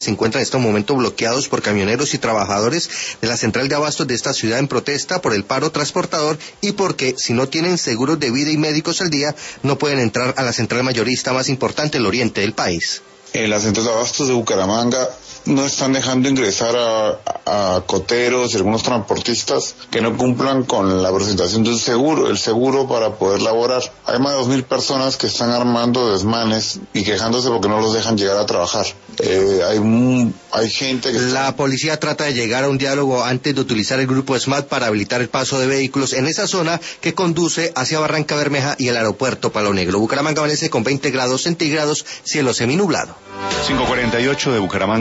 se encuentran en este momento bloqueados por camioneros y trabajadores de la central de abastos de esta ciudad en protesta por el paro transportador y porque si no tienen seguros de vida y médicos al día no pueden entrar a la central mayorista más importante del oriente del país. Las centrales de abastos de Bucaramanga no están dejando ingresar a coteros y algunos transportistas que no cumplan con la presentación de un seguro, el seguro para poder laborar. Hay más de 2.000 personas que están armando desmanes y quejándose porque no los dejan llegar a trabajar. Hay gente que... La policía trata de llegar a un diálogo antes de utilizar el grupo SMAT para habilitar el paso de vehículos en esa zona que conduce hacia Barranca Bermeja y el aeropuerto Palo Negro. Bucaramanga amanece con 20 grados centígrados, cielo seminublado. 5:48 de Bucaramanga.